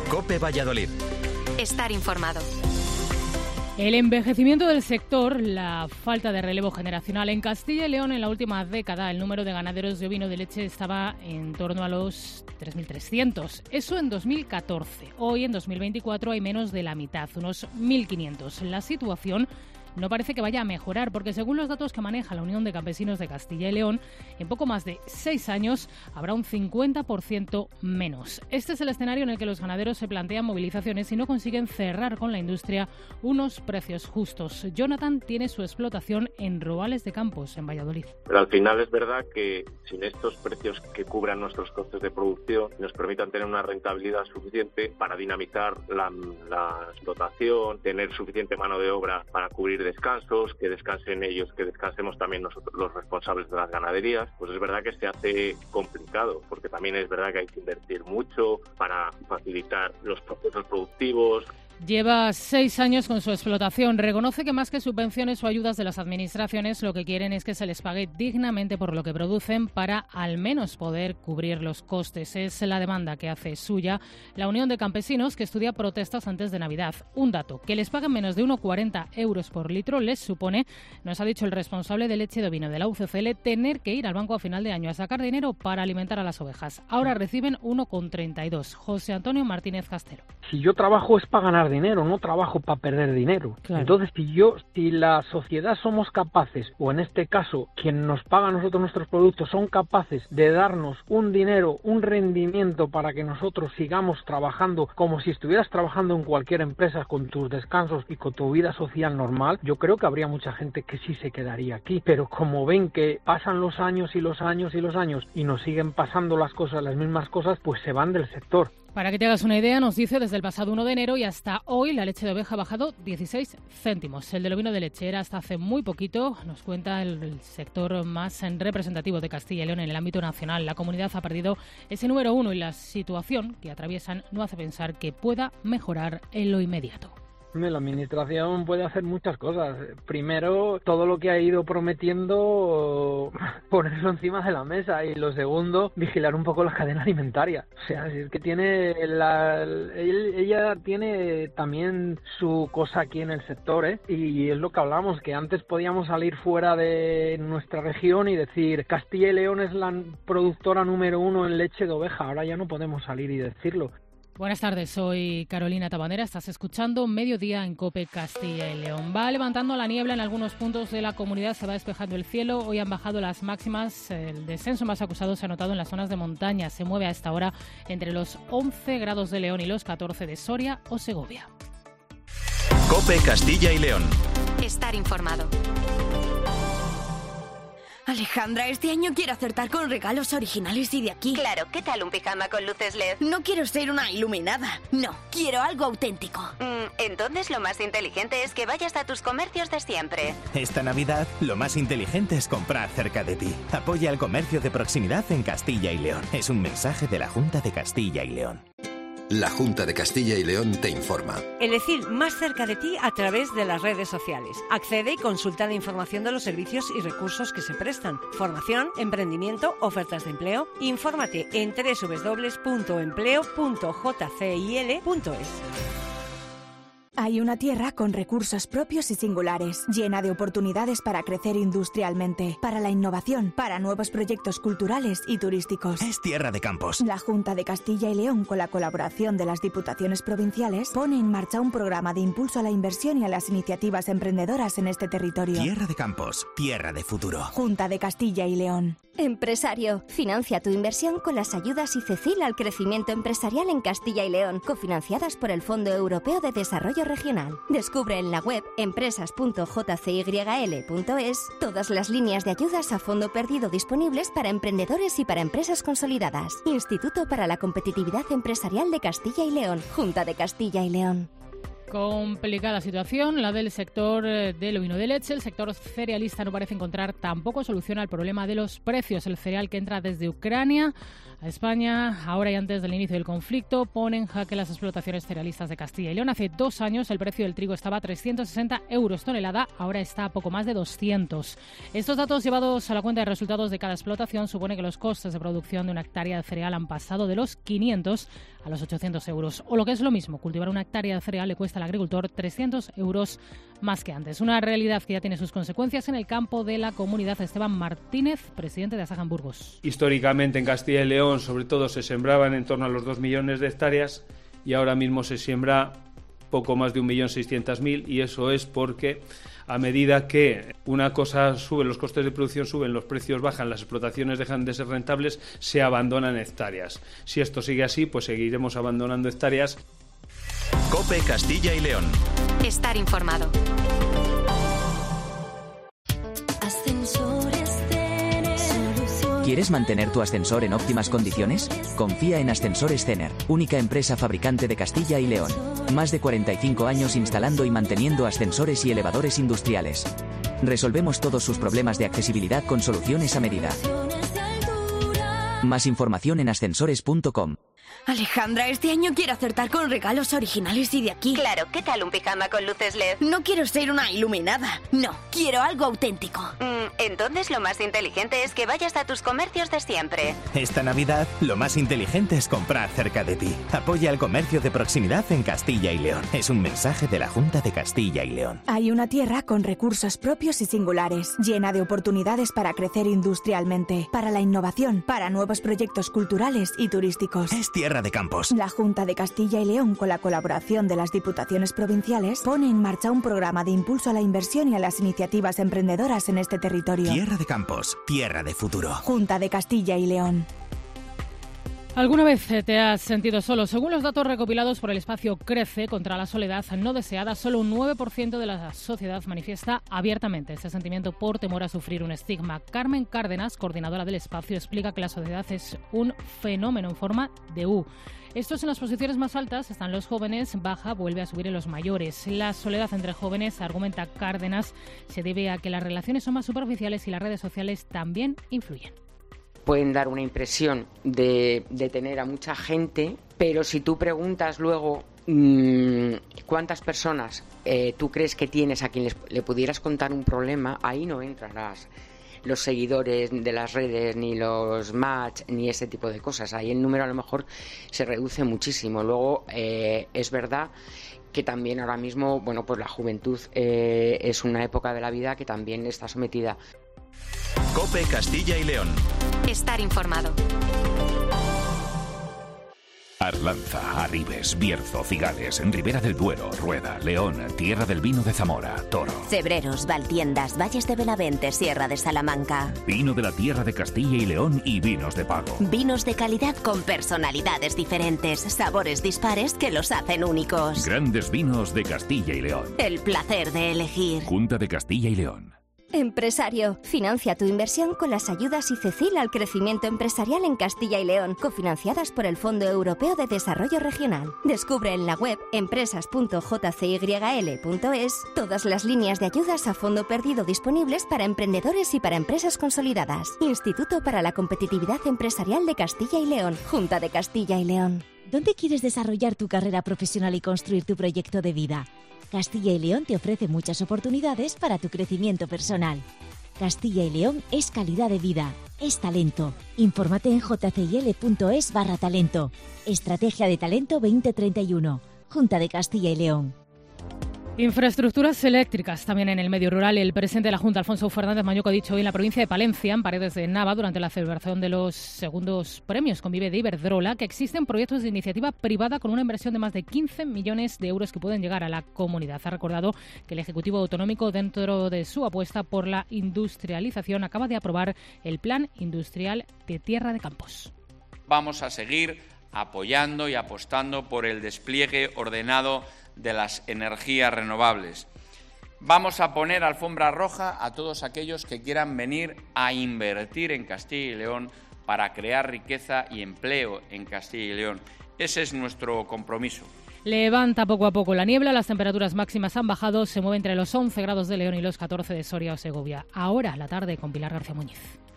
COPE Valladolid. Estar informado. El envejecimiento del sector, la falta de relevo generacional. En Castilla y León, en la última década, el número de ganaderos de ovino de leche estaba en torno a los 3.300. Eso en 2014. Hoy, en 2024, hay menos de la mitad, unos 1.500. La situación no parece que vaya a mejorar, porque según los datos que maneja la Unión de Campesinos de Castilla y León, en poco más de 6 años habrá un 50% menos. Este es el escenario en el que los ganaderos se plantean movilizaciones si no consiguen cerrar con la industria unos precios justos. Jonathan tiene su explotación en Roales de Campos, en Valladolid. Pero al final es verdad que sin estos precios que cubran nuestros costes de producción, nos permitan tener una rentabilidad suficiente para dinamizar la explotación, tener suficiente mano de obra para cubrir descansos, que descansen ellos, que descansemos también nosotros los responsables de las ganaderías, pues es verdad que se hace complicado, porque también es verdad que hay que invertir mucho para facilitar los procesos productivos. Lleva 6 años con su explotación. Reconoce que más que subvenciones o ayudas de las administraciones, lo que quieren es que se les pague dignamente por lo que producen para al menos poder cubrir los costes. Es la demanda que hace suya la Unión de Campesinos, que estudia protestas antes de Navidad. Un dato, que les paguen menos de 1,40 euros por litro les supone, nos ha dicho el responsable de leche de ovino de la UCCL, tener que ir al banco a final de año a sacar dinero para alimentar a las ovejas. Ahora reciben 1,32. José Antonio Martínez Castelo. Si yo trabajo es para ganar dinero, no trabajo para perder dinero. Claro. Entonces, si la sociedad somos capaces, o en este caso, quien nos paga a nosotros nuestros productos, son capaces de darnos un dinero, un rendimiento para que nosotros sigamos trabajando como si estuvieras trabajando en cualquier empresa con tus descansos y con tu vida social normal, yo creo que habría mucha gente que sí se quedaría aquí. Pero como ven que pasan los años y los años y los años y nos siguen pasando las mismas cosas, pues se van del sector. Para que te hagas una idea, nos dice desde el pasado 1 de enero y hasta hoy la leche de oveja ha bajado 16 céntimos. El del ovino de leche era hasta hace muy poquito, nos cuenta el sector más representativo de Castilla y León en el ámbito nacional. La comunidad ha perdido ese número 1 y la situación que atraviesan no hace pensar que pueda mejorar en lo inmediato. La administración puede hacer muchas cosas. Primero, todo lo que ha ido prometiendo, ponerlo encima de la mesa. Y lo segundo, vigilar un poco la cadena alimentaria. O sea, es que ella tiene también su cosa aquí en el sector, ¿eh? Y es lo que hablamos, que antes podíamos salir fuera de nuestra región y decir Castilla y León es la productora número 1 en leche de oveja. Ahora ya no podemos salir y decirlo. Buenas tardes, soy Carolina Tabanera, estás escuchando Mediodía en COPE Castilla y León. Va levantando la niebla en algunos puntos de la comunidad, se va despejando el cielo, hoy han bajado las máximas, el descenso más acusado se ha notado en las zonas de montaña, se mueve a esta hora entre los 11 grados de León y los 14 de Soria o Segovia. COPE Castilla y León. Estar informado. Alejandra, este año quiero acertar con regalos originales y de aquí. Claro, ¿qué tal un pijama con luces LED? No quiero ser una iluminada. No, quiero algo auténtico. Entonces lo más inteligente es que vayas a tus comercios de siempre. Esta Navidad, lo más inteligente es comprar cerca de ti. Apoya el comercio de proximidad en Castilla y León. Es un mensaje de la Junta de Castilla y León. La Junta de Castilla y León te informa. El ECIL más cerca de ti a través de las redes sociales. Accede y consulta la información de los servicios y recursos que se prestan. Formación, emprendimiento, ofertas de empleo. Infórmate en www.empleo.jcil.es. Hay una tierra con recursos propios y singulares, llena de oportunidades para crecer industrialmente, para la innovación, para nuevos proyectos culturales y turísticos. Es Tierra de Campos. La Junta de Castilla y León, con la colaboración de las diputaciones provinciales, pone en marcha un programa de impulso a la inversión y a las iniciativas emprendedoras en este territorio. Tierra de Campos, tierra de futuro. Junta de Castilla y León. Empresario, financia tu inversión con las ayudas ICECIL al crecimiento empresarial en Castilla y León, cofinanciadas por el Fondo Europeo de Desarrollo Regional. Descubre en la web empresas.jcil.es todas las líneas de ayudas a fondo perdido disponibles para emprendedores y para empresas consolidadas. Instituto para la Competitividad Empresarial de Castilla y León, Junta de Castilla y León. Complicada situación, la del sector del ovino de leche. El sector cerealista no parece encontrar tampoco solución al problema de los precios. El cereal que entra desde Ucrania A España, ahora y antes del inicio del conflicto, pone en jaque las explotaciones cerealistas de Castilla y León. Hace 2 años el precio del trigo estaba a 360 euros tonelada, ahora está a poco más de 200. Estos datos llevados a la cuenta de resultados de cada explotación supone que los costes de producción de una hectárea de cereal han pasado de los 500 a los 800 euros. O lo que es lo mismo, cultivar una hectárea de cereal le cuesta al agricultor 300 euros más que antes. Una realidad que ya tiene sus consecuencias en el campo de la comunidad. Esteban Martínez, presidente de Asaja Burgos. Históricamente en Castilla y León, sobre todo, se sembraban en torno a los 2 millones de hectáreas y ahora mismo se siembra poco más de 1.600.000, y eso es porque a medida que una cosa sube, los costes de producción suben, los precios bajan, las explotaciones dejan de ser rentables, se abandonan hectáreas. Si esto sigue así, pues seguiremos abandonando hectáreas. COPE Castilla y León. Estar informado. ¿Quieres mantener tu ascensor en óptimas condiciones? Confía en Ascensores Cener, única empresa fabricante de Castilla y León. Más de 45 años instalando y manteniendo ascensores y elevadores industriales. Resolvemos todos sus problemas de accesibilidad con soluciones a medida. Más información en ascensores.com. Alejandra, este año quiero acertar con regalos originales y de aquí. Claro, ¿qué tal un pijama con luces LED? No quiero ser una iluminada. No, quiero algo auténtico. Entonces lo más inteligente es que vayas a tus comercios de siempre. Esta Navidad, lo más inteligente es comprar cerca de ti. Apoya el comercio de proximidad en Castilla y León. Es un mensaje de la Junta de Castilla y León. Hay una tierra con recursos propios y singulares, llena de oportunidades para crecer industrialmente, para la innovación, para nuevos proyectos culturales y turísticos. Es tierra de campos. La Junta de Castilla y León, con la colaboración de las diputaciones provinciales, pone en marcha un programa de impulso a la inversión y a las iniciativas emprendedoras en este territorio. Tierra de campos, tierra de futuro. Junta de Castilla y León. ¿Alguna vez te has sentido solo? Según los datos recopilados por el espacio Crece contra la soledad no deseada, solo un 9% de la sociedad manifiesta abiertamente ese sentimiento por temor a sufrir un estigma. Carmen Cárdenas, coordinadora del espacio, explica que la soledad es un fenómeno en forma de U. Estos en las posiciones más altas están los jóvenes, baja, vuelve a subir en los mayores. La soledad entre jóvenes, argumenta Cárdenas, se debe a que las relaciones son más superficiales y las redes sociales también influyen. Pueden dar una impresión de tener a mucha gente, pero si tú preguntas luego cuántas personas tú crees que tienes a quien le pudieras contar un problema, ahí no entran los seguidores de las redes, ni los match, ni ese tipo de cosas. Ahí el número a lo mejor se reduce muchísimo. Luego es verdad que también ahora mismo, bueno, pues la juventud es una época de la vida que también está sometida. COPE Castilla y León. Estar informado. Arlanza, Arribes, Bierzo, Cigales, Ribera del Duero, Rueda, León, Tierra del Vino de Zamora, Toro. Cebreros, Valtiendas, Valles de Benavente, Sierra de Salamanca. Vino de la Tierra de Castilla y León y vinos de pago. Vinos de calidad con personalidades diferentes, sabores dispares que los hacen únicos. Grandes vinos de Castilla y León. El placer de elegir. Junta de Castilla y León. Empresario, financia tu inversión con las ayudas ICECIL al crecimiento empresarial en Castilla y León, cofinanciadas por el Fondo Europeo de Desarrollo Regional. Descubre en la web empresas.jcyl.es todas las líneas de ayudas a fondo perdido disponibles para emprendedores y para empresas consolidadas. Instituto para la Competitividad Empresarial de Castilla y León, Junta de Castilla y León. ¿Dónde quieres desarrollar tu carrera profesional y construir tu proyecto de vida? Castilla y León te ofrece muchas oportunidades para tu crecimiento personal. Castilla y León es calidad de vida, es talento. Infórmate en jcil.es/talento. Estrategia de Talento 2031. Junta de Castilla y León. Infraestructuras eléctricas también en el medio rural. El presidente de la Junta, Alfonso Fernández Mañuco, ha dicho hoy en la provincia de Palencia, en Paredes de Nava, durante la celebración de los segundos premios Convive de Iberdrola, que existen proyectos de iniciativa privada con una inversión de más de 15 millones de euros que pueden llegar a la comunidad. Ha recordado que el Ejecutivo Autonómico, dentro de su apuesta por la industrialización, acaba de aprobar el Plan Industrial de Tierra de Campos. Vamos a seguir apoyando y apostando por el despliegue ordenado de las energías renovables. Vamos a poner alfombra roja a todos aquellos que quieran venir a invertir en Castilla y León para crear riqueza y empleo en Castilla y León. Ese es nuestro compromiso. Levanta poco a poco la niebla, las temperaturas máximas han bajado, se mueve entre los 11 grados de León y los 14 de Soria o Segovia. Ahora la tarde con Pilar García Muñiz.